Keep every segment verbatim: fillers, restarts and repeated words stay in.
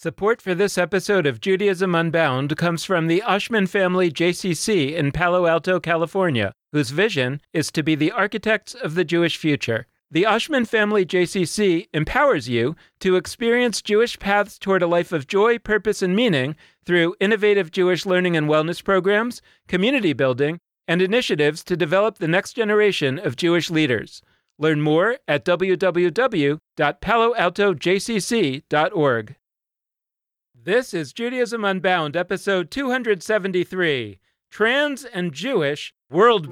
Support for this episode of Judaism Unbound comes from the Oshman Family J C C in Palo Alto, California, whose vision is to be the architects of the Jewish future. The Oshman Family J C C empowers you to experience Jewish paths toward a life of joy, purpose, and meaning through innovative Jewish learning and wellness programs, community building, and initiatives to develop the next generation of Jewish leaders. Learn more at w w w dot palo alto j c c dot org. This is Judaism Unbound, episode two hundred seventy-three, Trans and Jewish World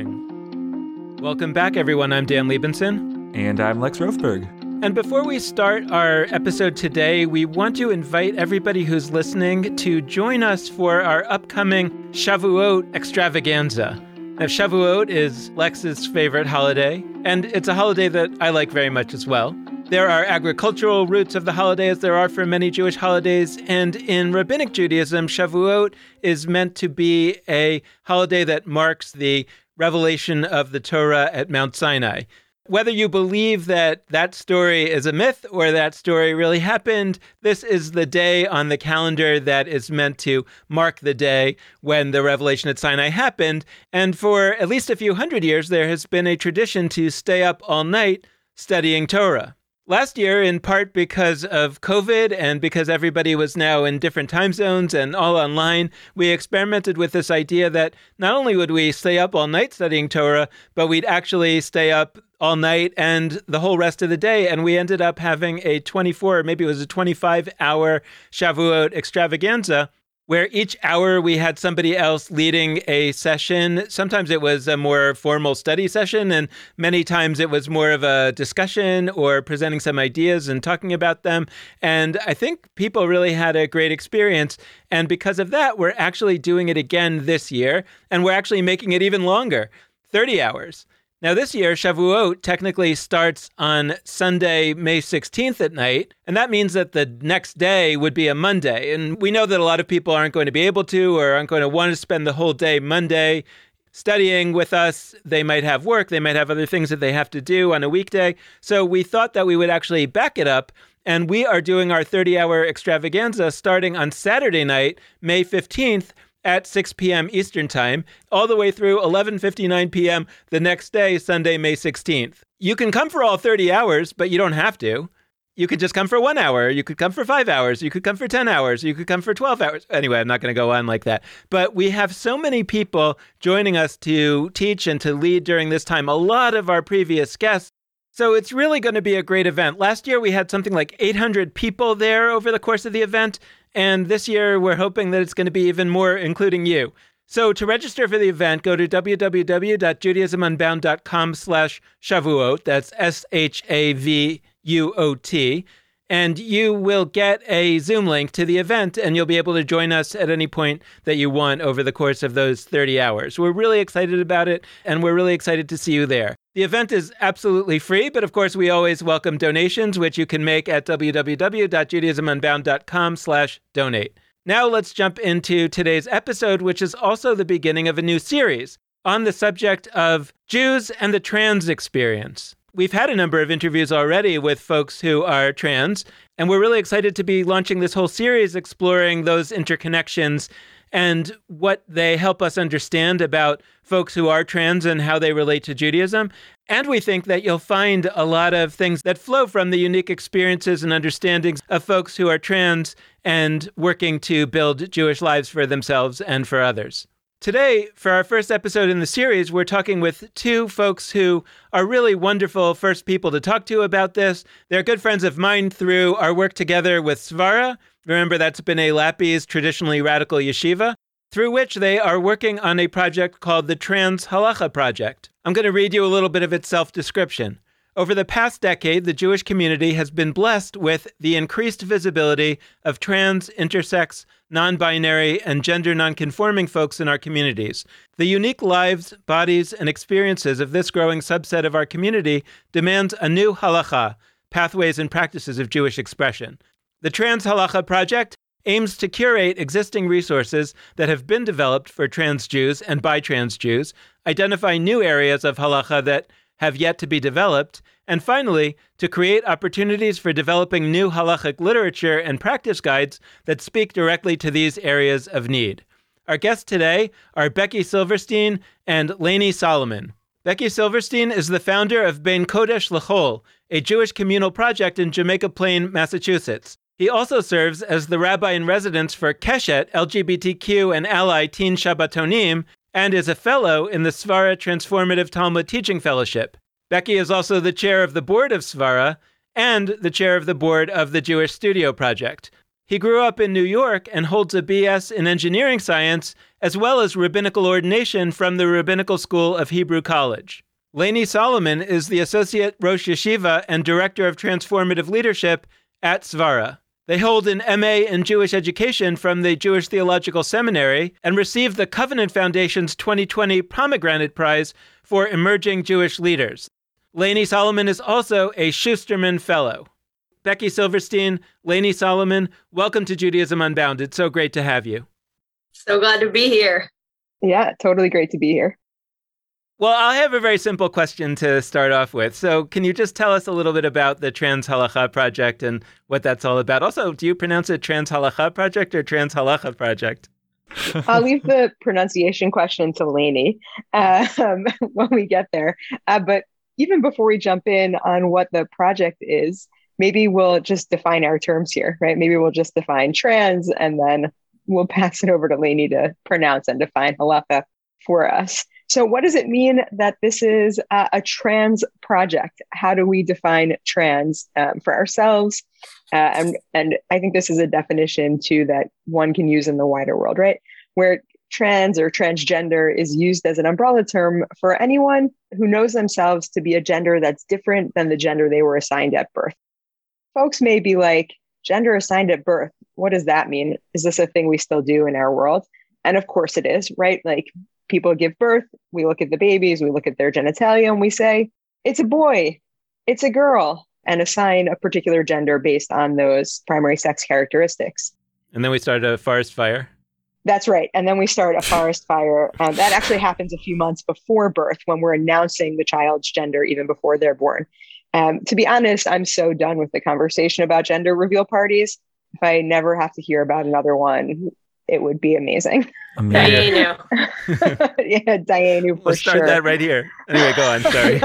Building. Welcome back, everyone. I'm Dan Liebenson. And I'm Lex Rothberg. And before we start our episode today, we want to invite everybody who's listening to join us for our upcoming Shavuot extravaganza. Now, Shavuot is Lex's favorite holiday, and it's a holiday that I like very much as well. There are agricultural roots of the holiday, as there are for many Jewish holidays, and in Rabbinic Judaism, Shavuot is meant to be a holiday that marks the revelation of the Torah at Mount Sinai. Whether you believe that that story is a myth or that story really happened, this is the day on the calendar that is meant to mark the day when the revelation at Sinai happened. And for at least a few hundred years, there has been a tradition to stay up all night studying Torah. Last year, in part because of COVID and because everybody was now in different time zones and all online, we experimented with this idea that not only would we stay up all night studying Torah, but we'd actually stay up all night and the whole rest of the day. And we ended up having a twenty-four, or maybe it was a twenty-five hour Shavuot extravaganza, where each hour we had somebody else leading a session. Sometimes it was a more formal study session, and many times it was more of a discussion or presenting some ideas and talking about them. And I think people really had a great experience. And because of that, we're actually doing it again this year, and we're actually making it even longer, thirty hours. Now, this year, Shavuot technically starts on Sunday, May sixteenth at night, and that means that the next day would be a Monday. And we know that a lot of people aren't going to be able to or aren't going to want to spend the whole day Monday studying with us. They might have work. They might have other things that they have to do on a weekday. So we thought that we would actually back it up, and we are doing our thirty hour extravaganza starting on Saturday night, May fifteenth, at six p.m. Eastern Time, all the way through eleven fifty-nine p.m. the next day, Sunday, May sixteenth. You can come for all thirty hours, but you don't have to. You could just come for one hour. You could come for five hours. You could come for ten hours. You could come for twelve hours. Anyway, I'm not going to go on like that. But we have so many people joining us to teach and to lead during this time. A lot of our previous guests. So it's really going to be a great event. Last year, we had something like eight hundred people there over the course of the event. And this year, we're hoping that it's going to be even more, including you. So to register for the event, go to w w w dot judaism unbound dot com slash shavuot. That's S H A V U O T. And you will get a Zoom link to the event, and you'll be able to join us at any point that you want over the course of those thirty hours. We're really excited about it, and we're really excited to see you there. The event is absolutely free, but of course, we always welcome donations, which you can make at w w w dot judaism unbound dot com slash donate. Now let's jump into today's episode, which is also the beginning of a new series on the subject of Jews and the trans experience. We've had a number of interviews already with folks who are trans, and we're really excited to be launching this whole series exploring those interconnections and what they help us understand about folks who are trans and how they relate to Judaism. And we think that you'll find a lot of things that flow from the unique experiences and understandings of folks who are trans and working to build Jewish lives for themselves and for others. Today, for our first episode in the series, we're talking with two folks who are really wonderful first people to talk to about this. They're good friends of mine through our work together with Svara. Remember, that's B'nai Lappi's traditionally radical yeshiva, through which they are working on a project called the Trans Halacha Project. I'm going to read you a little bit of its self-description. Over the past decade, the Jewish community has been blessed with the increased visibility of trans, intersex, non-binary, and gender non-conforming folks in our communities. The unique lives, bodies, and experiences of this growing subset of our community demands a new halacha, pathways and practices of Jewish expression. The Trans Halacha Project aims to curate existing resources that have been developed for trans Jews and by trans Jews, identify new areas of halacha that have yet to be developed, and finally, to create opportunities for developing new halachic literature and practice guides that speak directly to these areas of need. Our guests today are Becky Silverstein and Lainey Solomon. Becky Silverstein is the founder of Bein Kodesh L'Chol, a Jewish communal project in Jamaica Plain, Massachusetts. He also serves as the rabbi-in-residence for Keshet, L G B T Q and ally Teen Shabbatonim, and is a fellow in the Svara Transformative Talmud Teaching Fellowship. Becky is also the chair of the board of Svara and the chair of the board of the Jewish Studio Project. He grew up in New York and holds a B S in engineering science, as well as rabbinical ordination from the Rabbinical School of Hebrew College. Lainey Solomon is the associate Rosh Yeshiva and director of transformative leadership at Svara. They hold an M A in Jewish education from the Jewish Theological Seminary and received the Covenant Foundation's twenty twenty Pomegranate Prize for Emerging Jewish Leaders. Lainey Solomon is also a Schusterman Fellow. Becky Silverstein, Lainey Solomon, welcome to Judaism Unbound. It's so great to have you. So glad to be here. Yeah, totally great to be here. Well, I have a very simple question to start off with. So can you just tell us a little bit about the Trans Halacha Project and what that's all about? Also, do you pronounce it Trans Halacha Project or Trans Halacha Project? I'll leave the pronunciation question to Lainey uh, um, when we get there. Uh, but even before we jump in on what the project is, maybe we'll just define our terms here, right? Maybe we'll just define trans and then we'll pass it over to Lainey to pronounce and define halacha for us. So what does it mean that this is a, a trans project? How do we define trans um, for ourselves? Uh, and, and I think this is a definition too that one can use in the wider world, right? Where trans or transgender is used as an umbrella term for anyone who knows themselves to be a gender that's different than the gender they were assigned at birth. Folks may be like, gender assigned at birth, what does that mean? Is this a thing we still do in our world? And of course it is, right? Like, people give birth, we look at the babies, we look at their genitalia, and we say, it's a boy, it's a girl, and assign a particular gender based on those primary sex characteristics. And then we start a forest fire. That's right. And then we start a forest fire. Um, that actually happens a few months before birth when we're announcing the child's gender even before they're born. Um, to be honest, I'm so done with the conversation about gender reveal parties. If I never have to hear about another one, it would be amazing. Amazing. yeah, Dayenu for We'll start sure. that right here. Anyway, go on. Sorry.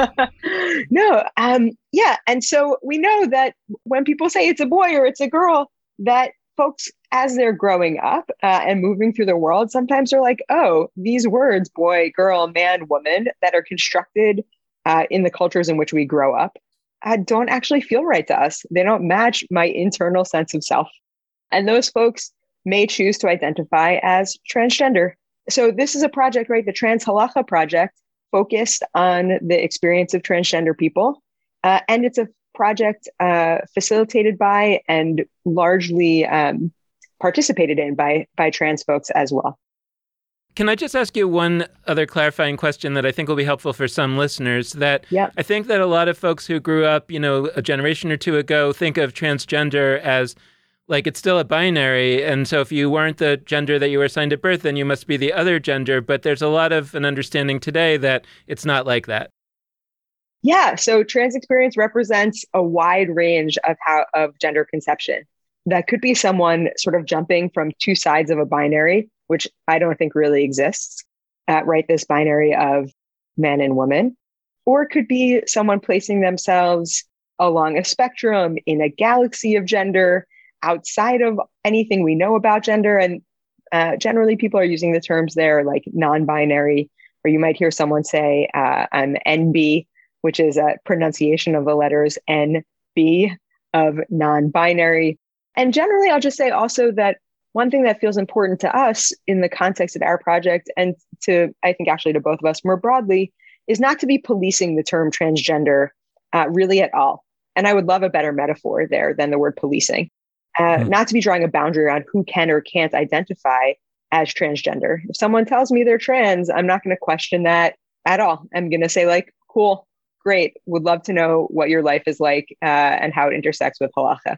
no, um, yeah. And so we know that when people say it's a boy or it's a girl, that folks, as they're growing up uh, and moving through the world, sometimes they're like, oh, these words, boy, girl, man, woman, that are constructed uh, in the cultures in which we grow up, uh, don't actually feel right to us. They don't match my internal sense of self. And those folks may choose to identify as transgender. So this is a project, right? The Trans Halacha Project, focused on the experience of transgender people. Uh, and it's a project uh, facilitated by and largely um, participated in by, by trans folks as well. Can I just ask you one other clarifying question that I think will be helpful for some listeners? That yeah. I think that a lot of folks who grew up, you know, a generation or two ago think of transgender as like it's still a binary. And so if you weren't the gender that you were assigned at birth, then you must be the other gender. But there's a lot of an understanding today that it's not like that. Yeah. So trans experience represents a wide range of how of gender conception. That could be someone sort of jumping from two sides of a binary, which I don't think really exists, uh, right? This binary of men and women. Or it could be someone placing themselves along a spectrum in a galaxy of gender, outside of anything we know about gender. And uh, generally people are using the terms there like non-binary, or you might hear someone say uh, I'm N B, which is a pronunciation of the letters N B of non-binary. And generally, I'll just say also that one thing that feels important to us in the context of our project, and to, I think actually to both of us more broadly, is not to be policing the term transgender uh, really at all. And I would love a better metaphor there than the word policing. Uh, mm. Not to be drawing a boundary around who can or can't identify as transgender. If someone tells me they're trans, I'm not going to question that at all. I'm going to say like, cool, great. Would love to know what your life is like uh, and how it intersects with halacha.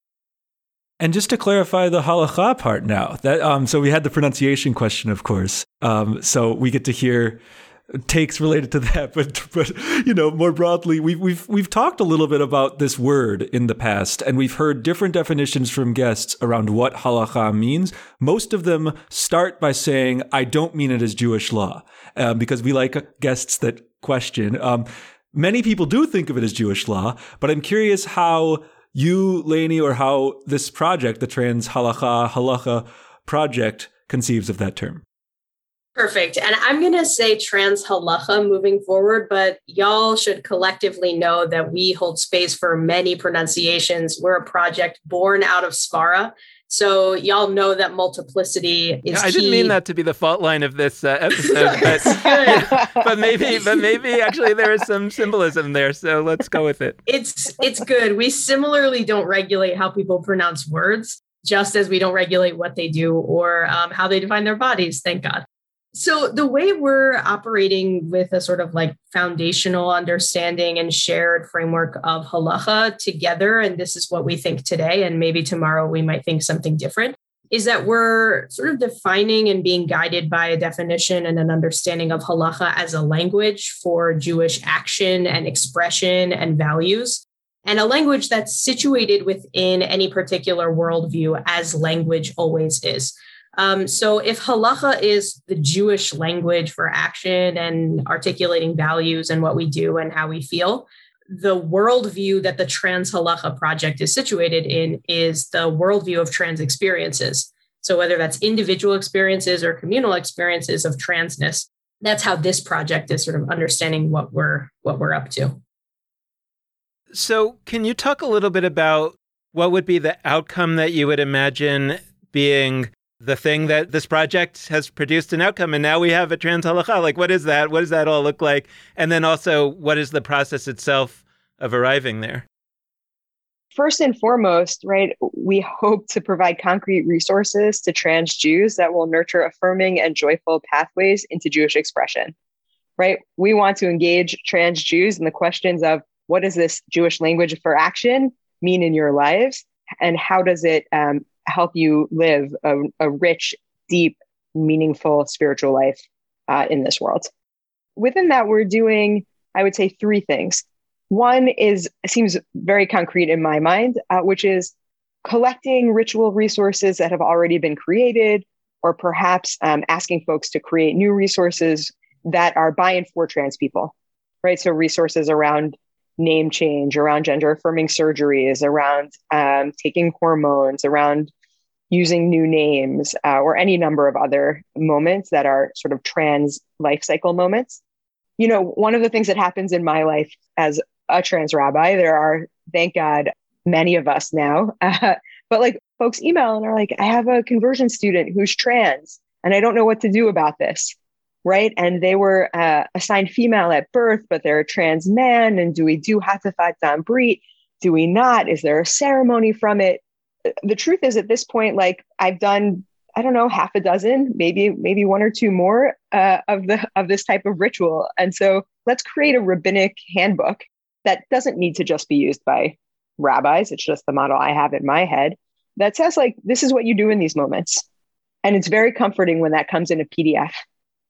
And just to clarify the halacha part now, that um, so we had the pronunciation question, of course. Um, so we get to hear takes related to that, but but you know, more broadly, we've we've we've talked a little bit about this word in the past, and we've heard different definitions from guests around what halakha means. Most of them start by saying, "I don't mean it as Jewish law," um, because we like guests that question. Um, many people do think of it as Jewish law, but I'm curious how you, Lainey, or how this project, the Trans Halakha Halacha project, conceives of that term. Perfect. And I'm going to say trans halacha moving forward, but y'all should collectively know that we hold space for many pronunciations. We're a project born out of Svara. So y'all know that multiplicity is yeah, I key. didn't mean that to be the fault line of this uh, episode, but, yeah, but maybe, but maybe actually there is some symbolism there. So let's go with it. It's it's good. We similarly don't regulate how people pronounce words, just as we don't regulate what they do or um, how they define their bodies. Thank God. So the way we're operating with a sort of like foundational understanding and shared framework of halacha together, and this is what we think today, and maybe tomorrow we might think something different, is that we're sort of defining and being guided by a definition and an understanding of halacha as a language for Jewish action and expression and values, and a language that's situated within any particular worldview, as language always is. Um, so if halacha is the Jewish language for action and articulating values and what we do and how we feel, the worldview that the Trans Halacha Project is situated in is the worldview of trans experiences. So whether that's individual experiences or communal experiences of transness, that's how this project is sort of understanding what we're what we're up to. So can you talk a little bit about what would be the outcome that you would imagine being the thing that this project has produced an outcome, and now we have a trans halacha? Like, what is that? What does that all look like? And then also, what is the process itself of arriving there? First and foremost, right, we hope to provide concrete resources to trans Jews that will nurture affirming and joyful pathways into Jewish expression, right? We want to engage trans Jews in the questions of what does this Jewish language for action mean in your lives? And how does it um, help you live a, a rich, deep, meaningful spiritual life uh, in this world? Within that, we're doing, I would say, three things. One is, seems very concrete in my mind, uh, which is collecting ritual resources that have already been created, or perhaps um, asking folks to create new resources that are by and for trans people, right? So resources around name change, around gender affirming surgeries, around um, taking hormones, around using new names, uh, or any number of other moments that are sort of trans life cycle moments. You know, one of the things that happens in my life as a trans rabbi, there are, thank God, many of us now, uh, but like folks email and are like, I have a conversion student who's trans and I don't know what to do about this, right? And they were uh, assigned female at birth, but they're a trans man. And do we do Hatafat Dam Brit? Do we not? Is there a ceremony from it? The truth is, at this point, like I've done, I don't know, half a dozen, maybe maybe one or two more uh, of the of this type of ritual. And so let's create a rabbinic handbook that doesn't need to just be used by rabbis. It's just the model I have in my head that says, like, this is what you do in these moments. And it's very comforting when that comes in a P D F.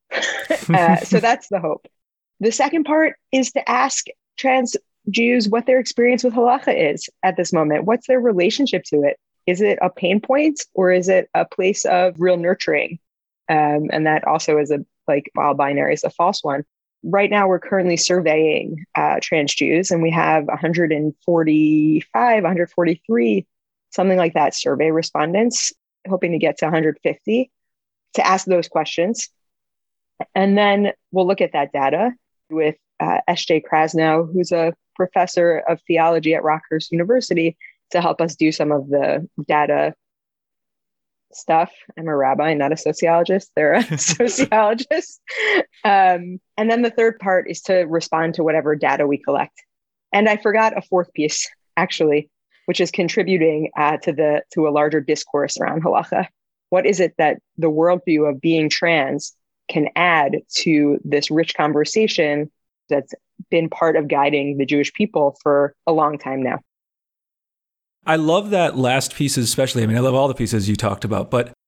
uh, so that's the hope. The second part is to ask trans Jews what their experience with halacha is at this moment. What's their relationship to it? Is it a pain point or is it a place of real nurturing? Um, and that also is a, like, while binary is a false one. Right now, we're currently surveying uh, trans Jews, and we have one hundred forty-five, one hundred forty-three, something like that, survey respondents, hoping to get to one hundred fifty to ask those questions. And then we'll look at that data with uh, S J Krasnow, who's a professor of theology at Rockhurst University, to help us do some of the data stuff. I'm a rabbi, not a sociologist. They're a sociologist. Um, and then the third part is to respond to whatever data we collect. And I forgot a fourth piece, actually, which is contributing uh, to the to a larger discourse around halacha. What is it that the worldview of being trans can add to this rich conversation that's been part of guiding the Jewish people for a long time now? I love that last piece especially. I mean, I love all the pieces you talked about, but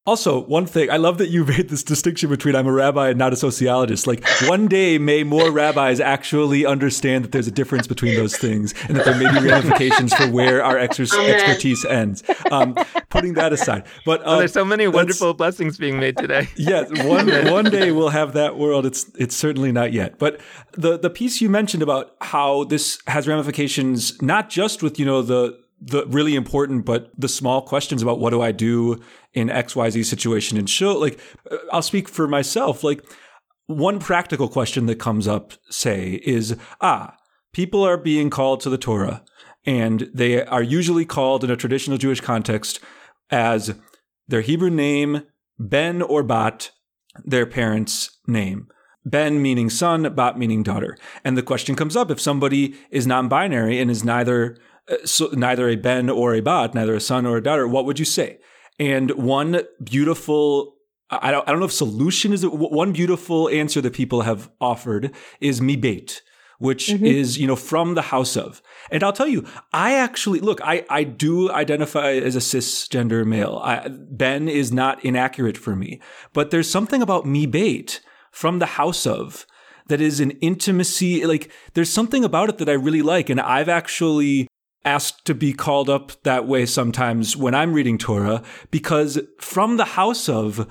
Also, one thing, I love that you made this distinction between I'm a rabbi and not a sociologist. Like, one day may more rabbis actually understand that there's a difference between those things and that there may be ramifications for where our ex- expertise ends. Um, putting that aside. But uh, oh, there's so many wonderful blessings being made today. Yes, one one day we'll have that world. It's it's certainly not yet. But the, the piece you mentioned about how this has ramifications, not just with, you know, the the really important, but the small questions about what do I do in X Y Z situation and show, like, I'll speak for myself. Like, one practical question that comes up, say, is, ah, people are being called to the Torah, and they are usually called in a traditional Jewish context as their Hebrew name, Ben or Bat, their parents' name. Ben meaning son, Bat meaning daughter. And the question comes up, if somebody is non-binary and is neither So neither a Ben or a Bat, neither a son or a daughter, what would you say? And one beautiful, I don't, I don't know if solution is, one beautiful answer that people have offered is mi beit, which mm-hmm. is, you know, from the house of. And I'll tell you, I actually, look, I, I do identify as a cisgender male. I, Ben is not inaccurate for me, but there's something about mi beit, from the house of, that is an intimacy, like there's something about it that I really like. And I've actually asked to be called up that way sometimes when I'm reading Torah, because from the house of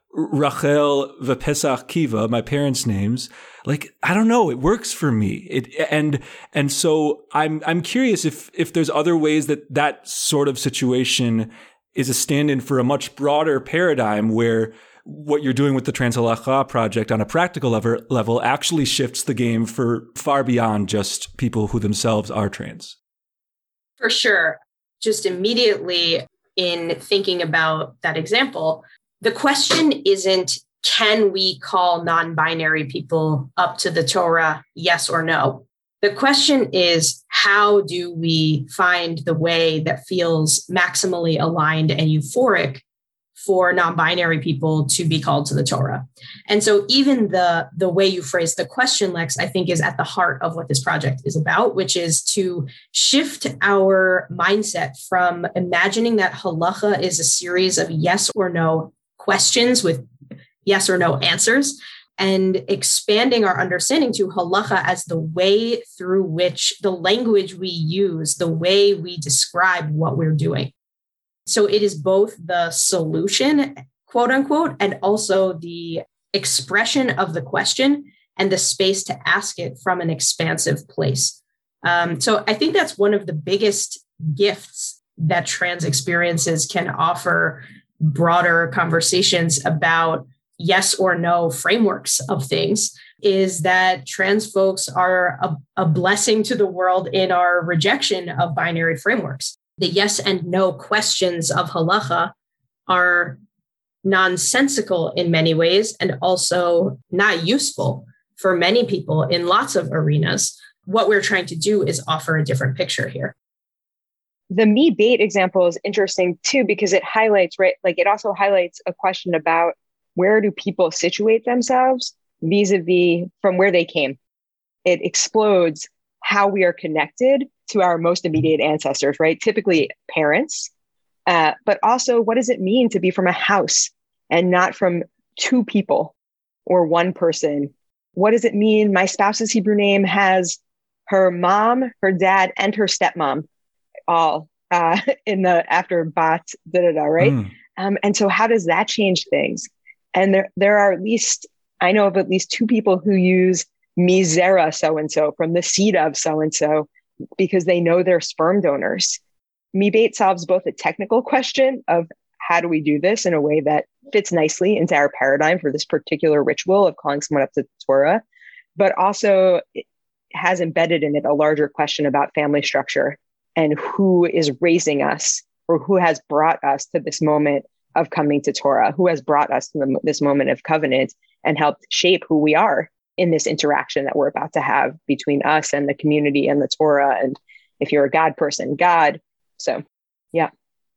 Rachel v'Pesach Kiva, my parents' names, like, I don't know, it works for me. It and and so I'm I'm curious if if there's other ways that that sort of situation is a stand-in for a much broader paradigm where what you're doing with the Trans Halacha project on a practical level, level actually shifts the game for far beyond just people who themselves are trans. For sure. Just immediately in thinking about that example, the question isn't, can we call non-binary people up to the Torah, yes or no? The question is, how do we find the way that feels maximally aligned and euphoric for non-binary people to be called to the Torah? And so even the, the way you phrase the question, Lex, I think is at the heart of what this project is about, which is to shift our mindset from imagining that halacha is a series of yes or no questions with yes or no answers, and expanding our understanding to halacha as the way through which the language we use, the way we describe what we're doing. So it is both the solution, quote unquote, and also the expression of the question and the space to ask it from an expansive place. Um, so I think that's one of the biggest gifts that trans experiences can offer broader conversations about yes or no frameworks of things, is that trans folks are a, a blessing to the world in our rejection of binary frameworks. The yes and no questions of halacha are nonsensical in many ways and also not useful for many people in lots of arenas. What we're trying to do is offer a different picture here. The mi beit example is interesting too, because it highlights, right? Like it also highlights a question about where do people situate themselves vis-a-vis from where they came. It explodes how we are connected to our most immediate ancestors, right? Typically parents, uh, but also what does it mean to be from a house and not from two people or one person? What does it mean? My spouse's Hebrew name has her mom, her dad, and her stepmom all uh, in the after bat, da da da, right? Mm. Um, and so how does that change things? And there, there are at least, I know of at least two people who use misera so-and-so, from the seed of so-and-so, because they know they're sperm donors. Mi beit solves both a technical question of how do we do this in a way that fits nicely into our paradigm for this particular ritual of calling someone up to the Torah, but also it has embedded in it a larger question about family structure and who is raising us, or who has brought us to this moment of coming to Torah, who has brought us to the, this moment of covenant and helped shape who we are in this interaction that we're about to have between us and the community and the Torah. And if you're a God person, God. So, yeah.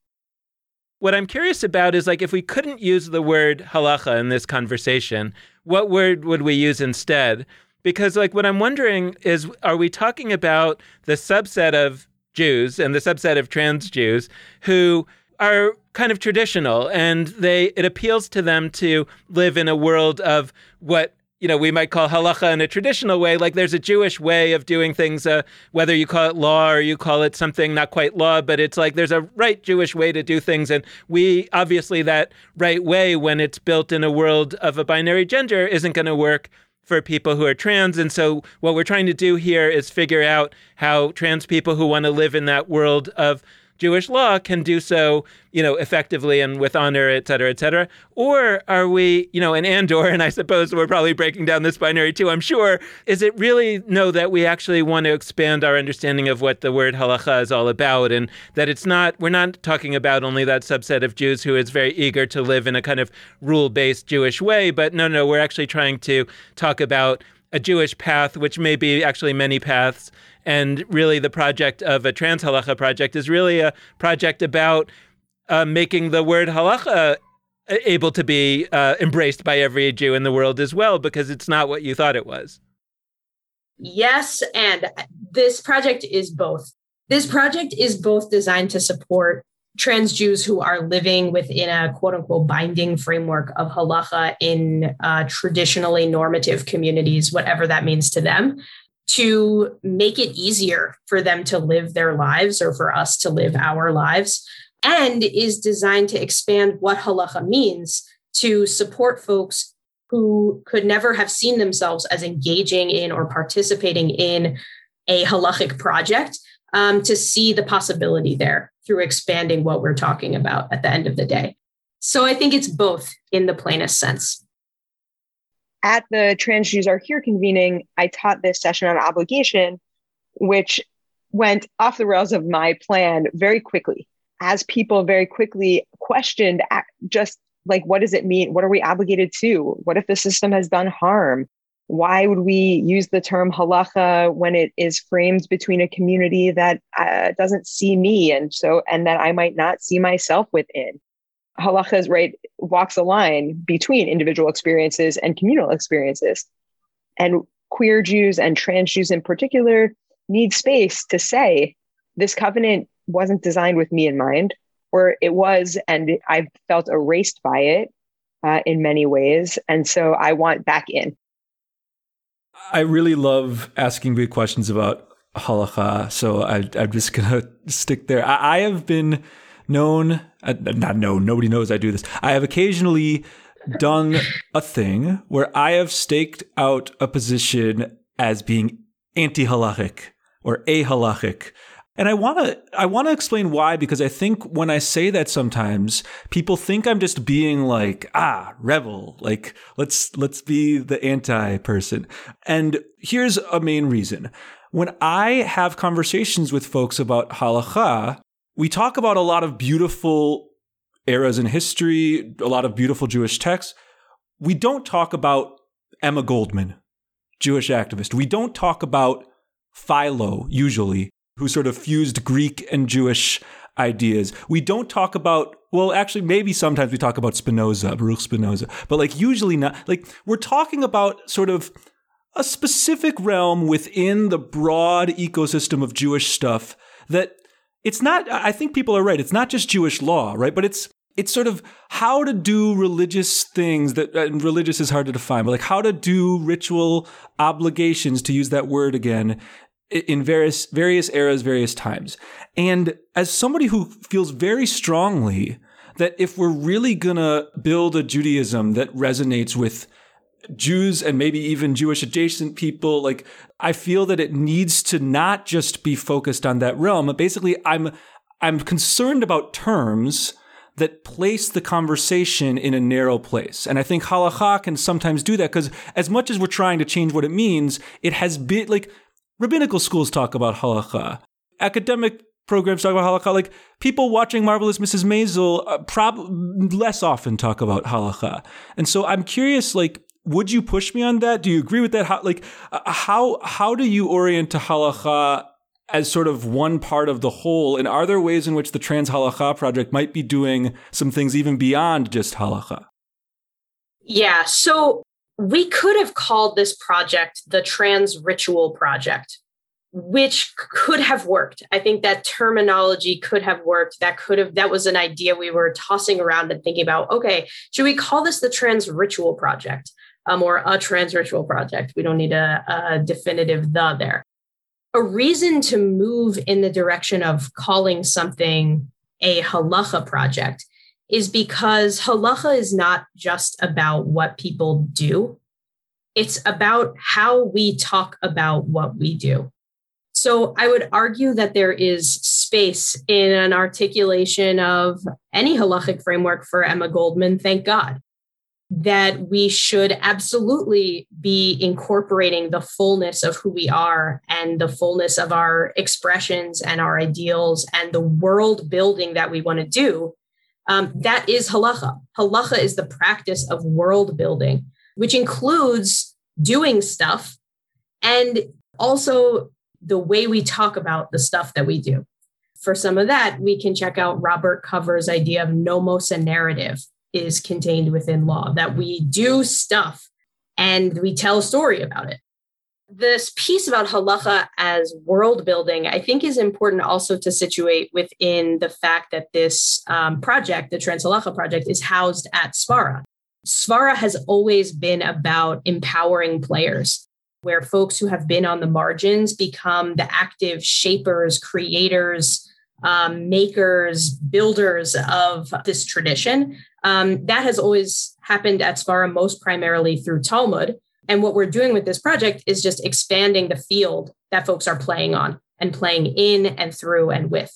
What I'm curious about is, like, if we couldn't use the word halacha in this conversation, what word would we use instead? Because, like, what I'm wondering is, are we talking about the subset of Jews and the subset of trans Jews who are kind of traditional, and they it appeals to them to live in a world of what, you know, we might call halacha in a traditional way. Like there's a Jewish way of doing things, uh, whether you call it law or you call it something not quite law, but it's like there's a right Jewish way to do things. And we, obviously that right way, when it's built in a world of a binary gender, isn't going to work for people who are trans. And so what we're trying to do here is figure out how trans people who want to live in that world of Jewish law can do so, you know, effectively and with honor, et cetera, et cetera. Or are we, you know, an and/or, and I suppose we're probably breaking down this binary too, I'm sure, is it really no, that we actually want to expand our understanding of what the word halacha is all about, and that it's not, we're not talking about only that subset of Jews who is very eager to live in a kind of rule-based Jewish way, but no, no, we're actually trying to talk about a Jewish path, which may be actually many paths. And really the project of a trans halacha project is really a project about uh, making the word halacha able to be uh, embraced by every Jew in the world as well, because it's not what you thought it was. Yes, and this project is both. This project is both designed to support trans Jews who are living within a quote unquote binding framework of halacha in uh, traditionally normative communities, whatever that means to them, to make it easier for them to live their lives or for us to live our lives, and is designed to expand what halacha means to support folks who could never have seen themselves as engaging in or participating in a halachic project, um, to see the possibility there through expanding what we're talking about at the end of the day. So I think it's both in the plainest sense. At the Trans Jews Are Here convening, I taught this session on obligation, which went off the rails of my plan very quickly, as people very quickly questioned just like, what does it mean? What are we obligated to? What if the system has done harm? Why would we use the term halacha when it is framed between a community that uh, doesn't see me, and so and that I might not see myself within? Halacha is right, walks a line between individual experiences and communal experiences. And queer Jews and trans Jews in particular need space to say, this covenant wasn't designed with me in mind, or it was, and I felt erased by it uh, in many ways. And so I want back in. I really love asking big questions about halacha. So I, I'm just going to stick there. I, I have been known, uh, not known, nobody knows I do this. I have occasionally done a thing where I have staked out a position as being anti-halachic or a-halachic. And I want to I want to explain why, because I think when I say that sometimes people think I'm just being like, ah, rebel, like let's let's be the anti-person. And here's a main reason. When I have conversations with folks about halacha, we talk about a lot of beautiful eras in history, a lot of beautiful Jewish texts. We don't talk about Emma Goldman, Jewish activist. We don't talk about Philo, usually, who sort of fused Greek and Jewish ideas. We don't talk about, well, actually, maybe sometimes we talk about Spinoza, Baruch Spinoza, but like usually not. Like we're talking about sort of a specific realm within the broad ecosystem of Jewish stuff that it's not, I think people are right. It's not just Jewish law, right? But it's it's sort of how to do religious things that, and religious is hard to define, but like how to do ritual obligations, to use that word again, in various various eras, various times. And as somebody who feels very strongly that if we're really gonna build a Judaism that resonates with Jews and maybe even Jewish adjacent people, like I feel that it needs to not just be focused on that realm. But basically, I'm I'm concerned about terms that place the conversation in a narrow place. And I think halacha can sometimes do that, because as much as we're trying to change what it means, it has been like rabbinical schools talk about halacha. Academic programs talk about halacha. Like people watching Marvelous Missus Maisel uh, prob- less often talk about halacha. And so I'm curious, like, would you push me on that? Do you agree with that? How, like, uh, how how do you orient to halacha as sort of one part of the whole? And are there ways in which the Trans Halacha Project might be doing some things even beyond just halacha? Yeah, so we could have called this project the Trans Ritual Project, which could have worked. I think that terminology could have worked. That could have, that was an idea we were tossing around and thinking about, okay, should we call this the Trans Ritual Project um, or a Trans Ritual Project? We don't need a, a definitive the there. A reason to move in the direction of calling something a halacha project is because halacha is not just about what people do. It's about how we talk about what we do. So I would argue that there is space in an articulation of any halachic framework for Emma Goldman, thank God, that we should absolutely be incorporating the fullness of who we are and the fullness of our expressions and our ideals and the world building that we want to do. Um, that is halacha. Halacha is the practice of world building, which includes doing stuff and also the way we talk about the stuff that we do. For some of that, we can check out Robert Cover's idea of nomos, a narrative is contained within law, that we do stuff and we tell a story about it. This piece about halacha as world building, I think, is important also to situate within the fact that this um, project, the Trans Halacha Project, is housed at Svara. Svara has always been about empowering players, where folks who have been on the margins become the active shapers, creators, um, makers, builders of this tradition. Um, that has always happened at Svara, most primarily through Talmud. And what we're doing with this project is just expanding the field that folks are playing on and playing in and through and with.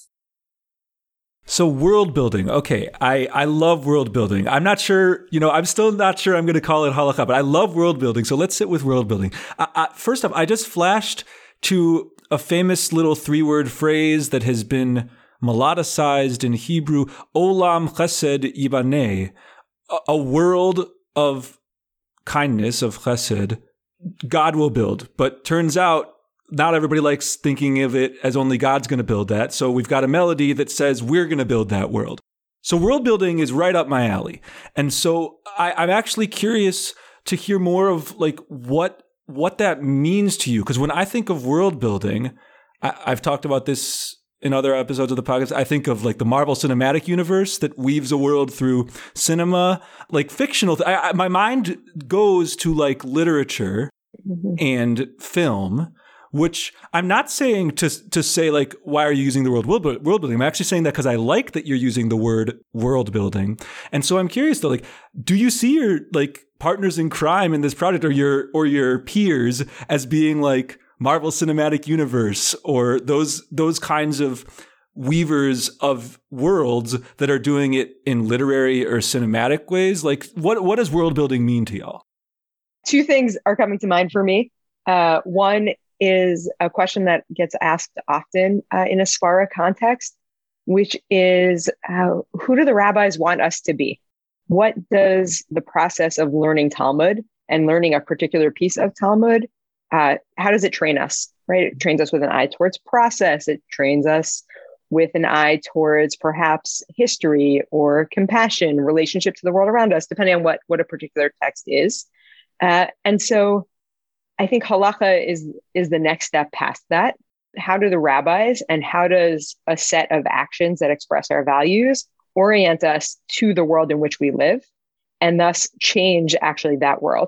So world building. Okay. I, I love world building. I'm not sure, you know, I'm still not sure I'm going to call it halakha, but I love world building. So let's sit with world building. I, I, first off, I just flashed to a famous little three word phrase that has been melodicized in Hebrew, Olam Chesed Yibaneh, a, a world of kindness, of chesed, God will build. But turns out not everybody likes thinking of it as only God's going to build that. So we've got a melody that says we're going to build that world. So world building is right up my alley. And so I, I'm actually curious to hear more of like what what that means to you. Because when I think of world building, I, I've talked about this in other episodes of the podcast, I think of like the Marvel Cinematic Universe that weaves a world through cinema, like fictional. Th- I, I, my mind goes to like literature mm-hmm. and film, which I'm not saying to to say like, why are you using the word world, world building? I'm actually saying that because I like that you're using the word world building. And so I'm curious though, like, do you see your like partners in crime in this project or your or your peers as being like Marvel Cinematic Universe or those those kinds of weavers of worlds that are doing it in literary or cinematic ways? Like, what what does world building mean to y'all? Two things are coming to mind for me. Uh, one is a question that gets asked often uh, in a Svara context, which is, uh, who do the rabbis want us to be? What does the process of learning Talmud and learning a particular piece of Talmud, uh, how does it train us, right? It trains us with an eye towards process. It trains us with an eye towards perhaps history or compassion, relationship to the world around us, depending on what, what a particular text is. Uh, and so I think halacha is, is the next step past that. How do the rabbis and how does a set of actions that express our values orient us to the world in which we live and thus change actually that world?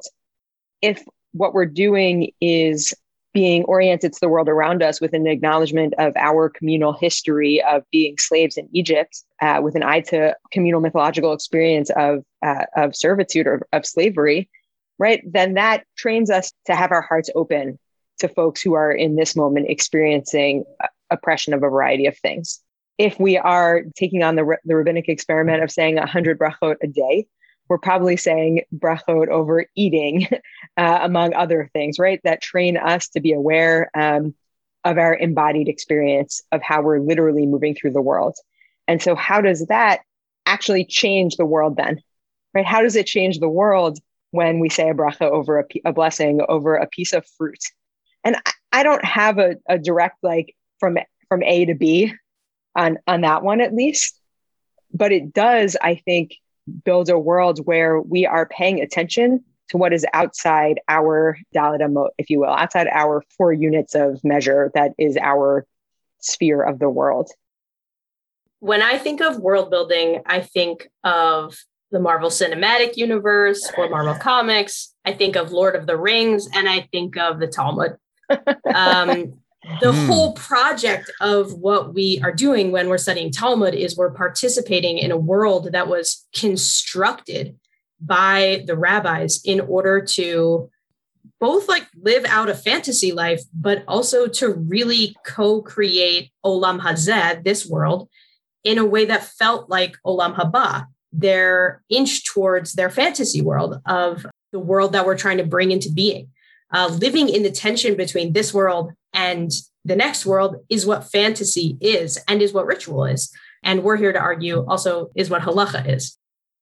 If what we're doing is being oriented to the world around us with an acknowledgement of our communal history of being slaves in Egypt, uh, with an eye to communal mythological experience of, uh, of servitude or of slavery, right? Then that trains us to have our hearts open to folks who are in this moment experiencing oppression of a variety of things. If we are taking on the, the rabbinic experiment of saying one hundred brachot a day, we're probably saying brachot over eating, uh, among other things, right? That train us to be aware um, of our embodied experience of how we're literally moving through the world. And so how does that actually change the world then, right? How does it change the world when we say a bracha over a, a blessing over a piece of fruit? And I, I don't have a, a direct, like from, from A to B on, on that one, at least, but it does, I think, build a world where we are paying attention to what is outside our Dalet Amot, if you will, outside our four units of measure that is our sphere of the world. When I think of world building, I think of the Marvel Cinematic Universe or Marvel Comics. I think of Lord of the Rings, and I think of the Talmud. Um, the mm. whole project of what we are doing when we're studying Talmud is we're participating in a world that was constructed by the rabbis in order to both like live out a fantasy life, but also to really co-create Olam Hazeh, this world, in a way that felt like Olam Haba, their inch towards their fantasy world of the world that we're trying to bring into being. Uh, living in the tension between this world and the next world is what fantasy is and is what ritual is. And we're here to argue also is what halacha is.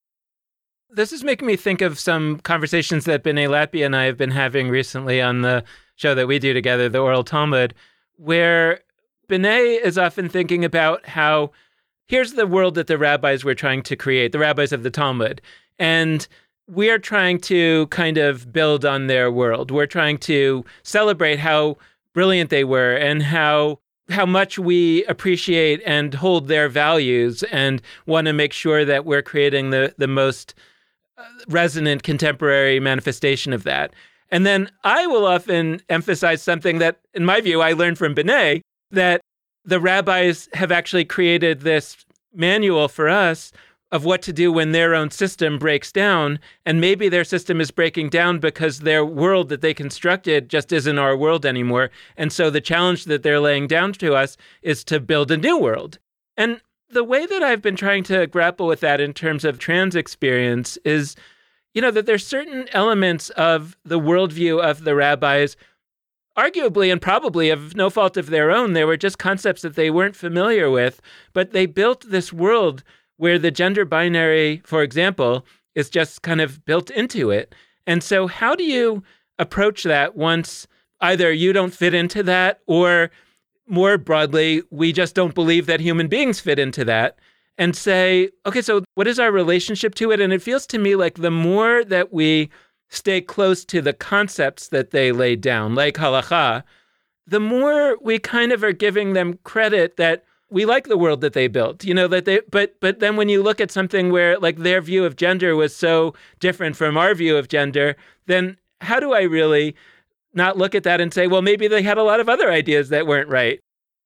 This is making me think of some conversations that B'nai Lapia and I have been having recently on the show that we do together, the Oral Talmud, where B'nai is often thinking about how here's the world that the rabbis were trying to create, the rabbis of the Talmud. And we are trying to kind of build on their world. We're trying to celebrate how brilliant they were and how how much we appreciate and hold their values and want to make sure that we're creating the, the most resonant contemporary manifestation of that. And then I will often emphasize something that, in my view, I learned from B'nai, that the rabbis have actually created this manual for us of what to do when their own system breaks down. And maybe their system is breaking down because their world that they constructed just isn't our world anymore. And so the challenge that they're laying down to us is to build a new world. And the way that I've been trying to grapple with that in terms of trans experience is, you know, that there's certain elements of the worldview of the rabbis, arguably and probably of no fault of their own. They were just concepts that they weren't familiar with, but they built this world where the gender binary, for example, is just kind of built into it. And so how do you approach that once either you don't fit into that, or more broadly, we just don't believe that human beings fit into that, and say, okay, so what is our relationship to it? And it feels to me like the more that we stay close to the concepts that they laid down, like halakha, the more we kind of are giving them credit that we like the world that they built, you know, that they, but, but then when you look at something where like their view of gender was so different from our view of gender, then how do I really not look at that and say, well, maybe they had a lot of other ideas that weren't right?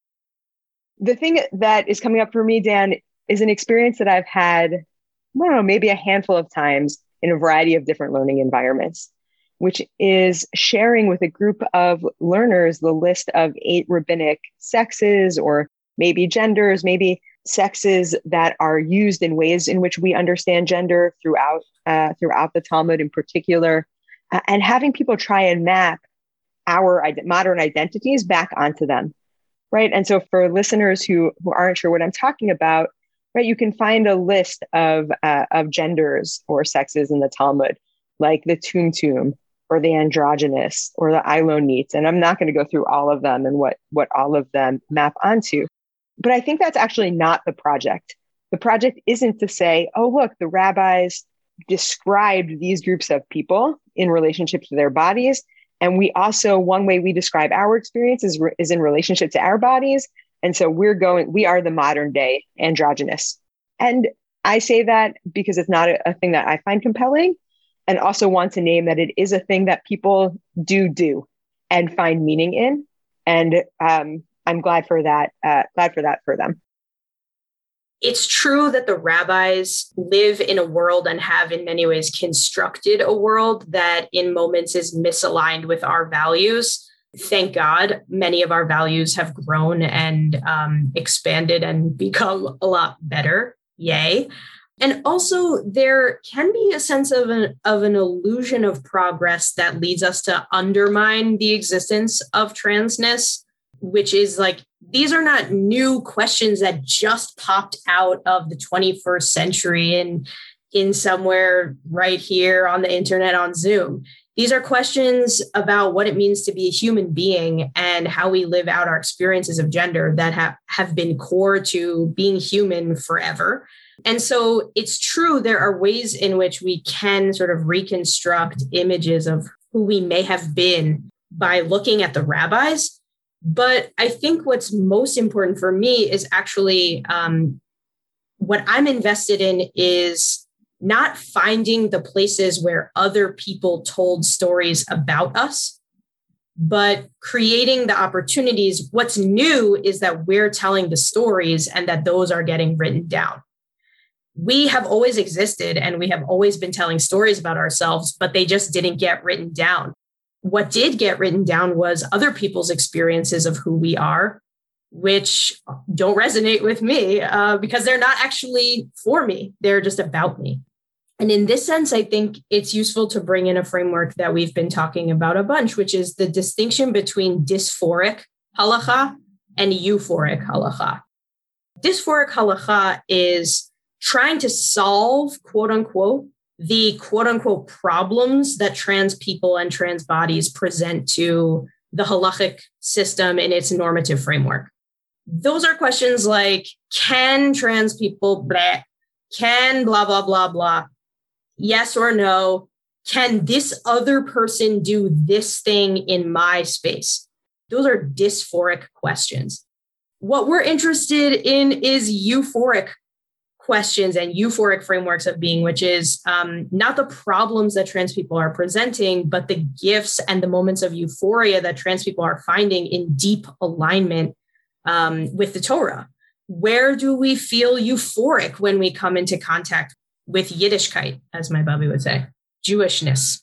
The thing that is coming up for me, Dan, is an experience that I've had, I don't know, maybe a handful of times in a variety of different learning environments, which is sharing with a group of learners the list of eight rabbinic sexes or maybe genders, maybe sexes that are used in ways in which we understand gender throughout uh, throughout the Talmud in particular, uh, and having people try and map our ide- modern identities back onto them, right? And so for listeners who who aren't sure what I'm talking about, right, you can find a list of uh, of genders or sexes in the Talmud, like the tumtum or the androgynous or the Ilonit. And I'm not going to go through all of them and what what all of them map onto. But I think that's actually not the project. The project isn't to say, oh, look, the rabbis described these groups of people in relationship to their bodies. And we also, one way we describe our experience is, is in relationship to our bodies. And so we're going, we are the modern day androgynous. And I say that because it's not a, a thing that I find compelling, and also want to name that it is a thing that people do do and find meaning in. And um, I'm glad for that, uh, glad for that for them. It's true that the rabbis live in a world and have in many ways constructed a world that in moments is misaligned with our values. Thank God, many of our values have grown and um, expanded and become a lot better. Yay. And also there can be a sense of an, of an illusion of progress that leads us to undermine the existence of transness, which is like, these are not new questions that just popped out of the twenty-first century and in somewhere right here on the internet on Zoom. These are questions about what it means to be a human being and how we live out our experiences of gender that have, have been core to being human forever. And so it's true, there are ways in which we can sort of reconstruct images of who we may have been by looking at the rabbis. But I think what's most important for me is actually um, what I'm invested in is not finding the places where other people told stories about us, but creating the opportunities. What's new is that we're telling the stories and that those are getting written down. We have always existed and we have always been telling stories about ourselves, but they just didn't get written down. What did get written down was other people's experiences of who we are, which don't resonate with me uh, because they're not actually for me. They're just about me. And in this sense, I think it's useful to bring in a framework that we've been talking about a bunch, which is the distinction between dysphoric halacha and euphoric halacha. Dysphoric halacha is trying to solve, quote unquote, the quote unquote problems that trans people and trans bodies present to the halachic system in its normative framework. Those are questions like, can trans people, blah, can blah, blah, blah, blah, yes or no, can this other person do this thing in my space? Those are dysphoric questions. What we're interested in is euphoric questions and euphoric frameworks of being, which is um, not the problems that trans people are presenting, but the gifts and the moments of euphoria that trans people are finding in deep alignment um, with the Torah. Where do we feel euphoric when we come into contact with Yiddishkeit, as my Bubby would say, Jewishness?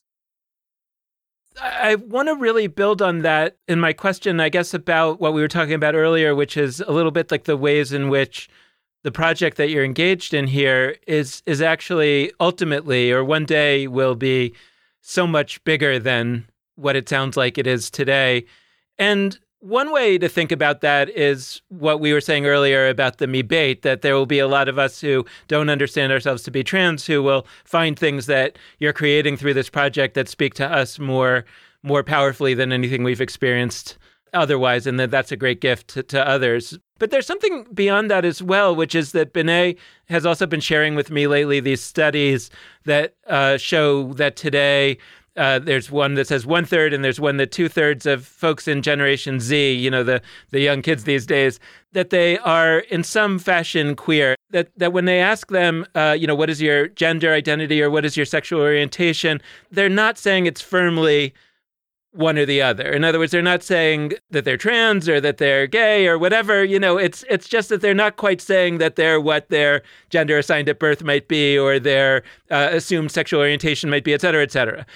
I want to really build on that in my question, I guess, about what we were talking about earlier, which is a little bit like the ways in which the project that you're engaged in here is is actually ultimately, or one day will be so much bigger than what it sounds like it is today. And one way to think about that is what we were saying earlier about the mibet, that there will be a lot of us who don't understand ourselves to be trans who will find things that you're creating through this project that speak to us more, more powerfully than anything we've experienced otherwise, and that that's a great gift to, to others. But there's something beyond that as well, which is that B'nai has also been sharing with me lately these studies that uh, show that today uh, there's one that says one third and there's one that two thirds of folks in Generation Z, you know, the, the young kids these days, that they are in some fashion queer, that, that when they ask them, uh, you know, what is your gender identity or what is your sexual orientation, they're not saying it's firmly one or the other. In other words, they're not saying that they're trans or that they're gay or whatever. You know, it's it's just that they're not quite saying that they're what their gender assigned at birth might be or their uh, assumed sexual orientation might be, et cetera, et cetera.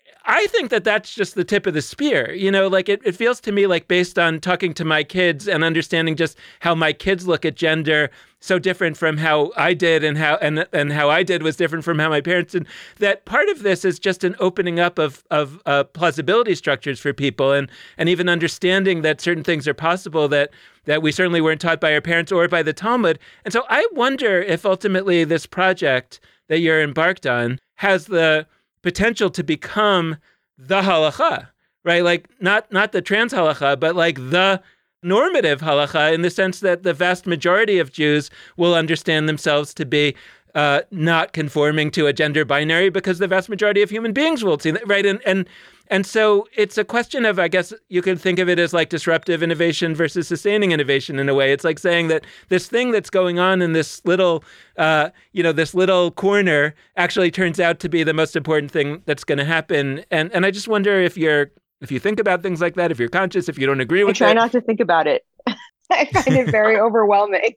I think that that's just the tip of the spear. You know, like it, it feels to me like based on talking to my kids and understanding just how my kids look at gender, so different from how I did and how and and how I did was different from how my parents did, that part of this is just an opening up of of uh, plausibility structures for people and and even understanding that certain things are possible that that we certainly weren't taught by our parents or by the Talmud. And so I wonder if ultimately this project that you're embarked on has the potential to become the halacha, right? Like not not the trans halacha, but like the normative halacha in the sense that the vast majority of Jews will understand themselves to be uh, not conforming to a gender binary because the vast majority of human beings will see that, right? And and and so it's a question of, I guess you could think of it as like disruptive innovation versus sustaining innovation in a way. It's like saying that this thing that's going on in this little, uh, you know, this little corner actually turns out to be the most important thing that's going to happen. And and I just wonder if you're If you think about things like that, if you're conscious, if you don't agree with it. I try it. not to think about it. I find it very overwhelming.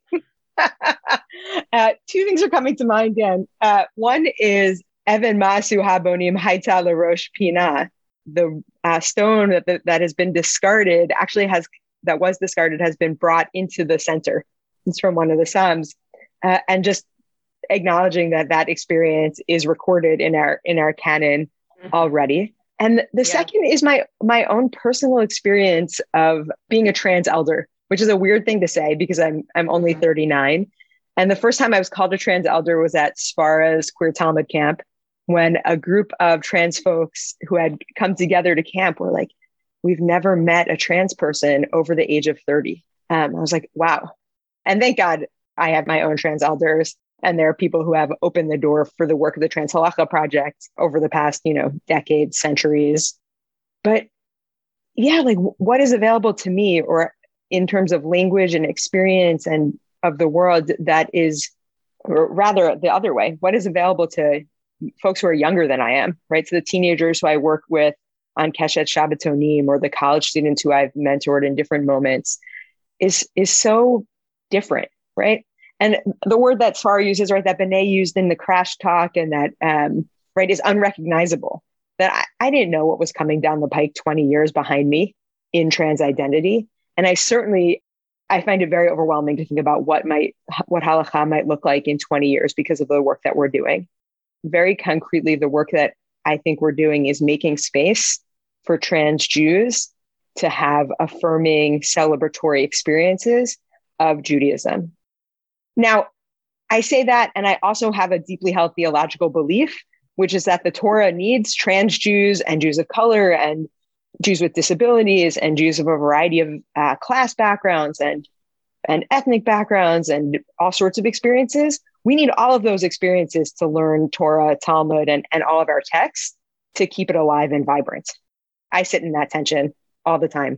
uh, two things are coming to mind, Dan. Uh, one is Evan Masu Habonim Haita LaRoche Pina. The uh, stone that, that that has been discarded, actually has, that was discarded, has been brought into the center. It's from one of the Psalms. Uh, and just acknowledging that that experience is recorded in our in our canon mm-hmm. already. And the yeah. second is my my own personal experience of being a trans elder, which is a weird thing to say because I'm I'm only thirty-nine. And the first time I was called a trans elder was at Sfara's Queer Talmud camp, when a group of trans folks who had come together to camp were like, we've never met a trans person over the age of thirty. Um, I was like, wow. And thank God I had my own trans elders. And there are people who have opened the door for the work of the Trans Halacha Project over the past, you know, decades, centuries. But yeah, like what is available to me, or in terms of language and experience and of the world, that is, or rather the other way, what is available to folks who are younger than I am, right? So the teenagers who I work with on Keshet Shabbatonim, or the college students who I've mentored in different moments, is, is so different, right? And the word that Sfar uses, right, that B'nai used in the crash talk, and that, um, right, is unrecognizable. That I, I didn't know what was coming down the pike twenty years behind me in trans identity. And I certainly, I find it very overwhelming to think about what might, what halakha might look like in twenty years because of the work that we're doing. Very concretely, the work that I think we're doing is making space for trans Jews to have affirming, celebratory experiences of Judaism. Now, I say that, and I also have a deeply held theological belief, which is that the Torah needs trans Jews and Jews of color and Jews with disabilities and Jews of a variety of uh, class backgrounds and, and ethnic backgrounds and all sorts of experiences. We need all of those experiences to learn Torah, Talmud, and, and all of our texts to keep it alive and vibrant. I sit in that tension all the time.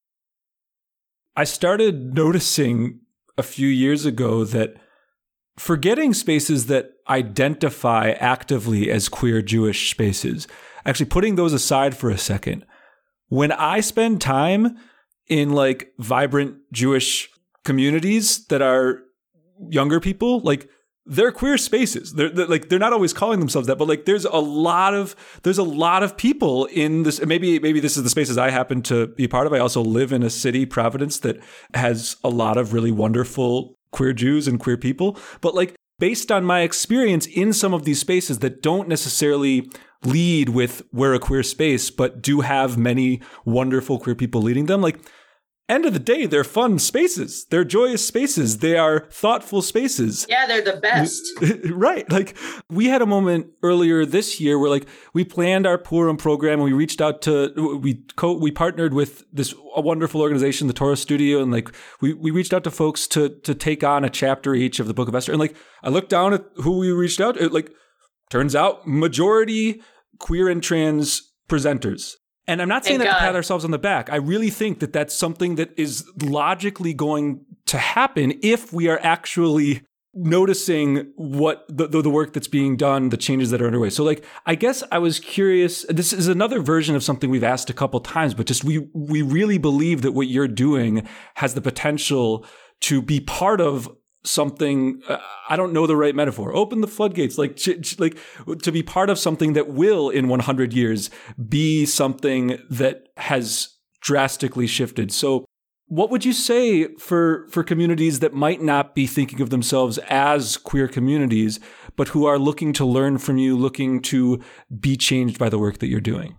I started noticing a few years ago that forgetting spaces that identify actively as queer Jewish spaces, actually putting those aside for a second, when I spend time in like vibrant Jewish communities that are younger people, like they're queer spaces. They're, they're like, they're not always calling themselves that, but like there's a lot of, there's a lot of people in this. Maybe, maybe this is the spaces I happen to be part of. I also live in a city, Providence, that has a lot of really wonderful queer Jews and queer people. But like based on my experience in some of these spaces that don't necessarily lead with we're a queer space, but do have many wonderful queer people leading them, like end of the day, they're fun spaces. They're joyous spaces. They are thoughtful spaces. Yeah, they're the best. Right. Like we had a moment earlier this year where like we planned our Purim program and we reached out to, we co we partnered with this a wonderful organization, the Torah Studio. And like we, we reached out to folks to, to take on a chapter each of the Book of Esther. And like I looked down at who we reached out to, like turns out majority queer and trans presenters. And I'm not saying Thank that God. to pat ourselves on the back. I really think that that's something that is logically going to happen if we are actually noticing what the, the, the work that's being done, the changes that are underway. So like, I guess I was curious, this is another version of something we've asked a couple times, but just we, we really believe that what you're doing has the potential to be part of something, uh, I don't know the right metaphor, open the floodgates, like, ch- ch- like to be part of something that will in one hundred years be something that has drastically shifted. So what would you say for, for communities that might not be thinking of themselves as queer communities, but who are looking to learn from you, looking to be changed by the work that you're doing?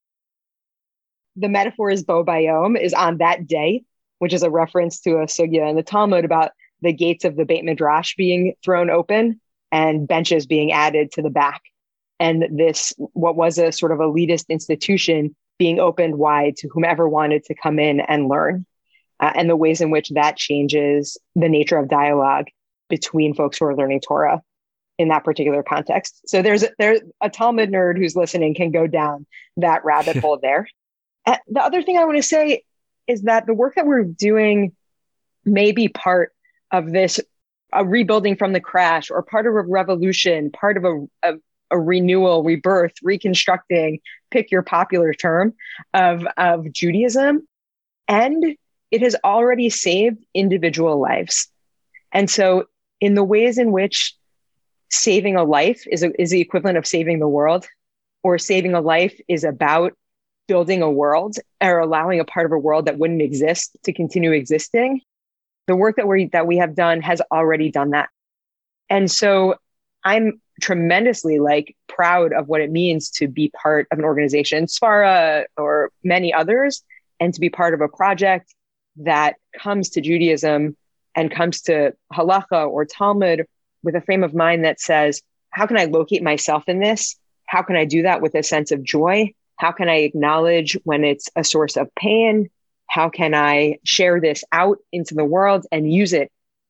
The metaphor is Bo Bayom, is on that day, which is a reference to a sugya in the Talmud about the gates of the Beit Midrash being thrown open and benches being added to the back. And this, what was a sort of elitist institution, being opened wide to whomever wanted to come in and learn. Uh, and the ways in which that changes the nature of dialogue between folks who are learning Torah in that particular context. So there's a, there's a Talmud nerd who's listening can go down that rabbit hole there. Uh, the other thing I want to say is that the work that we're doing may be part of this, a rebuilding from the crash, or part of a revolution, part of a, a, a renewal, rebirth, reconstructing, pick your popular term, of, of Judaism. And it has already saved individual lives. And so in the ways in which saving a life is, a, is the equivalent of saving the world, or saving a life is about building a world or allowing a part of a world that wouldn't exist to continue existing, the work that we that we have done has already done that. And so I'm tremendously like proud of what it means to be part of an organization, Sfara or many others, and to be part of a project that comes to Judaism and comes to halacha or Talmud with a frame of mind that says, how can I locate myself in this? How can I do that with a sense of joy? How can I acknowledge when it's a source of pain? How can I share this out into the world and use it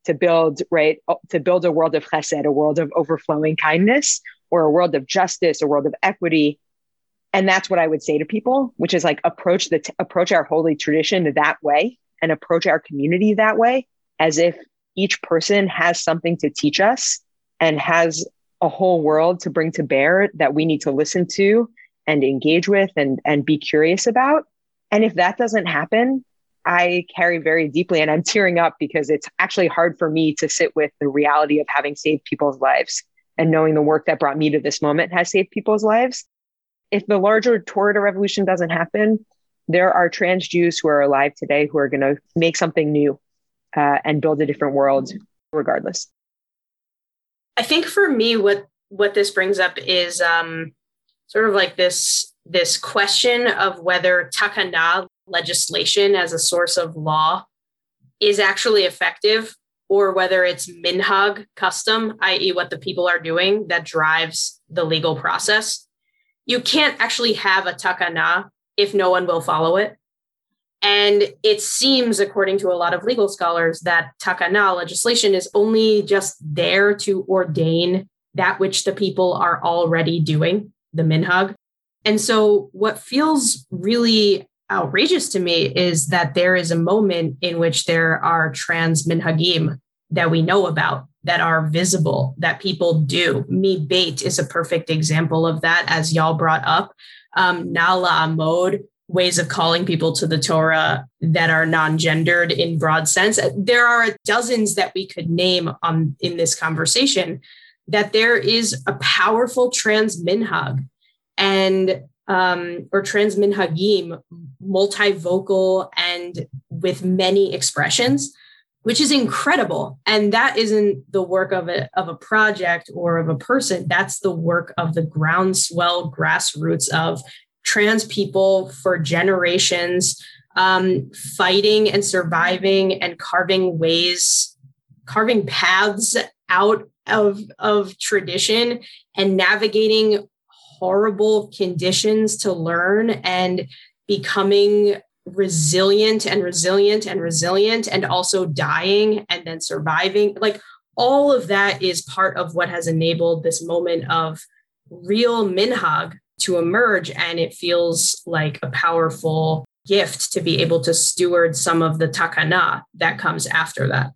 to build, right, to build a world of chesed, a world of overflowing kindness, or a world of justice, a world of equity. And that's what I would say to people, which is like approach the t- approach our holy tradition that way, and approach our community that way, as if each person has something to teach us and has a whole world to bring to bear that we need to listen to and engage with and, and be curious about. And if that doesn't happen, I carry very deeply, and I'm tearing up because it's actually hard for me to sit with the reality of having saved people's lives and knowing the work that brought me to this moment has saved people's lives. If the larger Torah revolution doesn't happen, there are trans Jews who are alive today who are going to make something new uh, and build a different world regardless. I think for me, what what this brings up is um, sort of like this, this question of whether takana, legislation as a source of law, is actually effective, or whether it's minhag, custom, that is what the people are doing, that drives the legal process. You can't actually have a takana if no one will follow it. And it seems, according to a lot of legal scholars, that takana, legislation, is only just there to ordain that which the people are already doing, the minhag. And so what feels really outrageous to me is that there is a moment in which there are trans minhagim that we know about, that are visible, that people do. Mi Beit is a perfect example of that, as y'all brought up. Um, Nala Amod, ways of calling people to the Torah that are non-gendered in broad sense. There are dozens that we could name um, in this conversation, that there is a powerful trans minhag and um, or trans minhagim, multivocal and with many expressions, which is incredible. And that isn't the work of a, of a project or of a person. That's the work of the groundswell grassroots of trans people for generations, um, fighting and surviving and carving ways, carving paths out of, of tradition and navigating horrible conditions to learn and becoming resilient and resilient and resilient and also dying and then surviving. Like, all of that is part of what has enabled this moment of real minhag to emerge. And it feels like a powerful gift to be able to steward some of the takana that comes after that.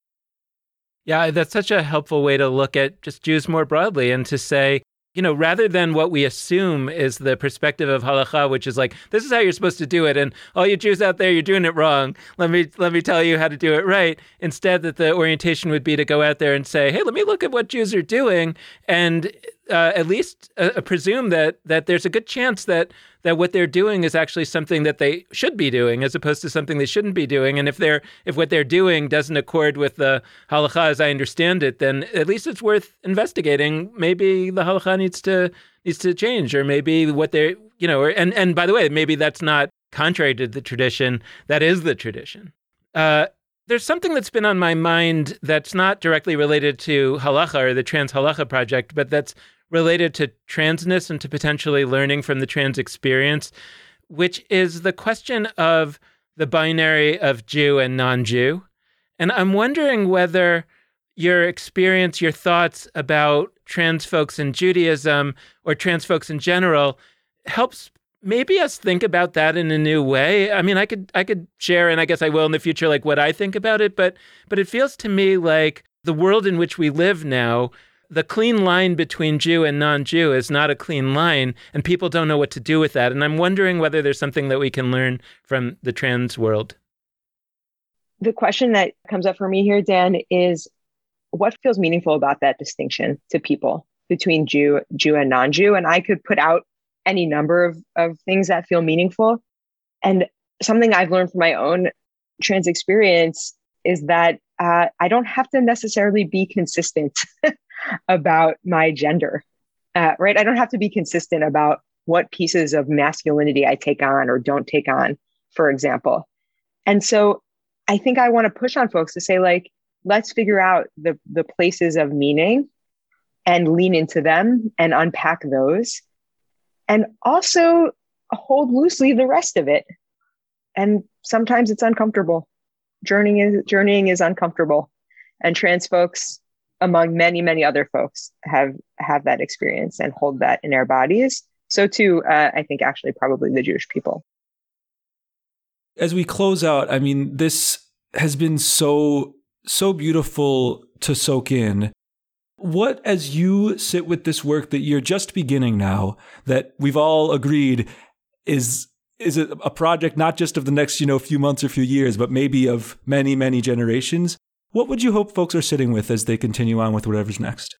Yeah, that's such a helpful way to look at just Jews more broadly, and to say, you know, rather than what we assume is the perspective of halakha, which is like, this is how you're supposed to do it, and all you Jews out there, you're doing it wrong. Let me let me tell you how to do it right. Instead, that the orientation would be to go out there and say, hey, let me look at what Jews are doing, and uh, at least uh, presume that that there's a good chance that that what they're doing is actually something that they should be doing, as opposed to something they shouldn't be doing. And if they're if what they're doing doesn't accord with the halakha as I understand it, then at least it's worth investigating. Maybe the halakha needs to needs to change, or maybe what they're, you know, or, and and by the way, maybe that's not contrary to the tradition. That is the tradition. Uh, there's something that's been on my mind that's not directly related to halakha or the Trans Halakha Project, but that's related to transness and to potentially learning from the trans experience, which is the question of the binary of Jew and non-Jew. And I'm wondering whether your experience, your thoughts about trans folks in Judaism or trans folks in general helps maybe us think about that in a new way. I mean, I could I could share, and I guess I will in the future, like what I think about it, but but it feels to me like the world in which we live now, the clean line between Jew and non-Jew is not a clean line, and people don't know what to do with that. And I'm wondering whether there's something that we can learn from the trans world. The question that comes up for me here, Dan, is what feels meaningful about that distinction to people between Jew, Jew and non-Jew? And I could put out any number of, of things that feel meaningful. And something I've learned from my own trans experience is that uh, I don't have to necessarily be consistent about my gender, uh, right? I don't have to be consistent about what pieces of masculinity I take on or don't take on, for example. And so I think I want to push on folks to say, like, let's figure out the, the places of meaning and lean into them and unpack those, and also hold loosely the rest of it. And sometimes it's uncomfortable. Journeying is, journeying is uncomfortable. And trans folks, among many, many other folks, have have that experience and hold that in their bodies. So too, uh, I think actually probably the Jewish people. As we close out, I mean, this has been so, so beautiful to soak in. What, as you sit with this work that you're just beginning now, that we've all agreed is is it a project not just of the next, you know, few months or few years, but maybe of many, many generations, what would you hope folks are sitting with as they continue on with whatever's next?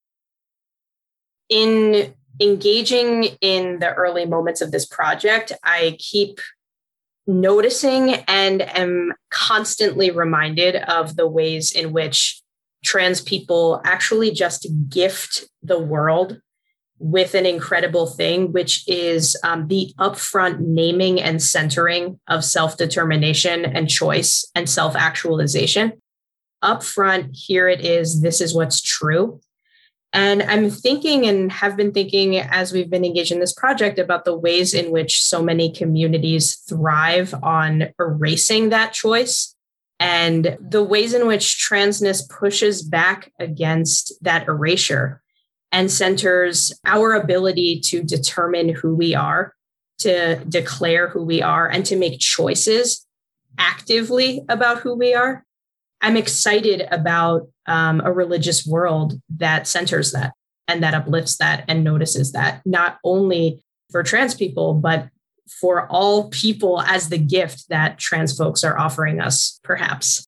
In engaging in the early moments of this project, I keep noticing and am constantly reminded of the ways in which trans people actually just gift the world with an incredible thing, which is um, the upfront naming and centering of self-determination and choice and self-actualization. Upfront, here it is, this is what's true. And I'm thinking and have been thinking as we've been engaged in this project about the ways in which so many communities thrive on erasing that choice and the ways in which transness pushes back against that erasure and centers our ability to determine who we are, to declare who we are, and to make choices actively about who we are. I'm excited about um, a religious world that centers that and that uplifts that and notices that, not only for trans people, but for all people as the gift that trans folks are offering us, perhaps.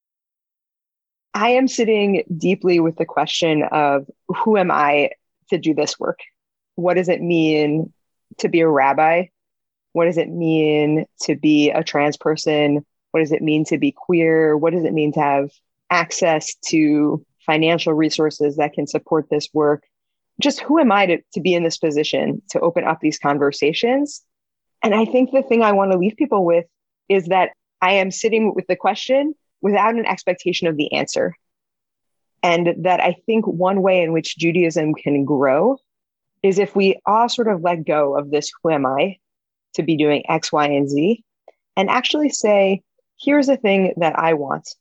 I am sitting deeply with the question of who am I to do this work? What does it mean to be a rabbi? What does it mean to be a trans person? What does it mean to be queer? What does it mean to have access to financial resources that can support this work? Just who am I to, to be in this position to open up these conversations? And I think the thing I want to leave people with is that I am sitting with the question without an expectation of the answer. And that I think one way in which Judaism can grow is if we all sort of let go of this, who am I to be doing X, Y, and Z, and actually say, here's the thing that I want.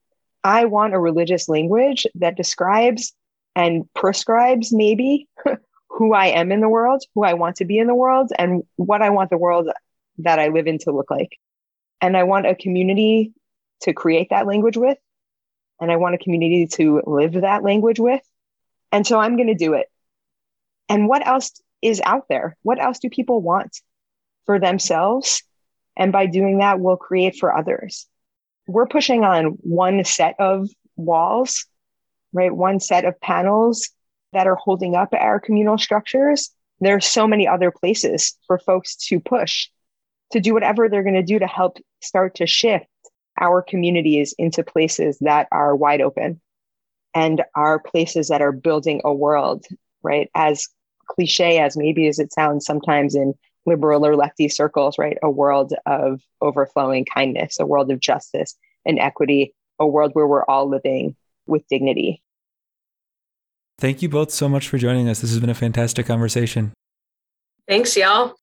I want a religious language that describes and prescribes maybe who I am in the world, who I want to be in the world, and what I want the world that I live in to look like. And I want a community to create that language with. And I want a community to live that language with. And so I'm going to do it. And what else is out there? What else do people want for themselves? And by doing that, we'll create for others. We're pushing on one set of walls, right? One set of panels that are holding up our communal structures. There are so many other places for folks to push, to do whatever they're going to do to help start to shift our communities into places that are wide open and are places that are building a world, right? As cliche as maybe as it sounds sometimes in liberal or lefty circles, right? A world of overflowing kindness, a world of justice and equity, a world where we're all living with dignity. Thank you both so much for joining us. This has been a fantastic conversation. Thanks, y'all.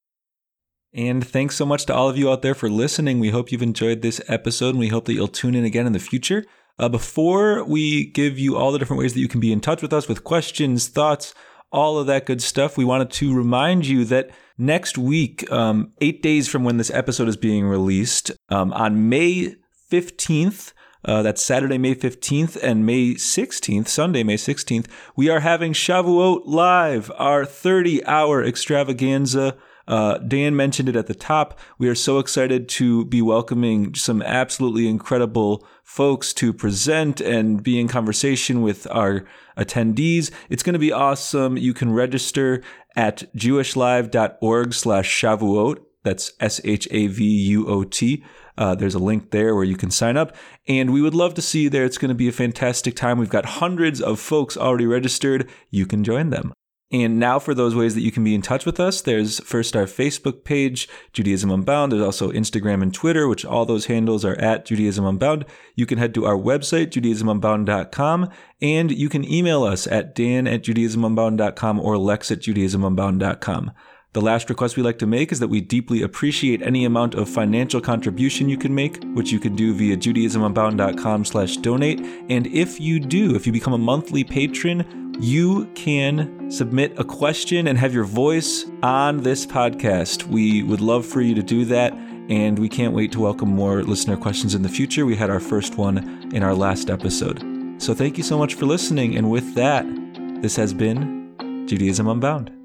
And thanks so much to all of you out there for listening. We hope you've enjoyed this episode, and we hope that you'll tune in again in the future. Uh, before we give you all the different ways that you can be in touch with us with questions, thoughts, all of that good stuff, we wanted to remind you that next week, um, eight days from when this episode is being released, um, on May fifteenth, uh, that's Saturday, May fifteenth, and May sixteenth, Sunday, May sixteenth, we are having Shavuot Live, our thirty-hour extravaganza. Uh, Dan mentioned it at the top. We are so excited to be welcoming some absolutely incredible folks to present and be in conversation with our attendees. It's going to be awesome. You can register at jewishlive.org slash Shavuot. That's S H A V U O T. Uh, there's a link there where you can sign up. And we would love to see you there. It's going to be a fantastic time. We've got hundreds of folks already registered. You can join them. And now for those ways that you can be in touch with us, there's first our Facebook page, Judaism Unbound. There's also Instagram and Twitter, which all those handles are at Judaism Unbound. You can head to our website, judaism unbound dot com, and you can email us at dan at judaism unbound dot com or lex at judaism unbound dot com. The last request we like to make is that we deeply appreciate any amount of financial contribution you can make, which you can do via judaismunbound.com slash donate. And if you do, if you become a monthly patron, you can submit a question and have your voice on this podcast. We would love for you to do that, and we can't wait to welcome more listener questions in the future. We had our first one in our last episode. So thank you so much for listening, and with that, this has been Judaism Unbound.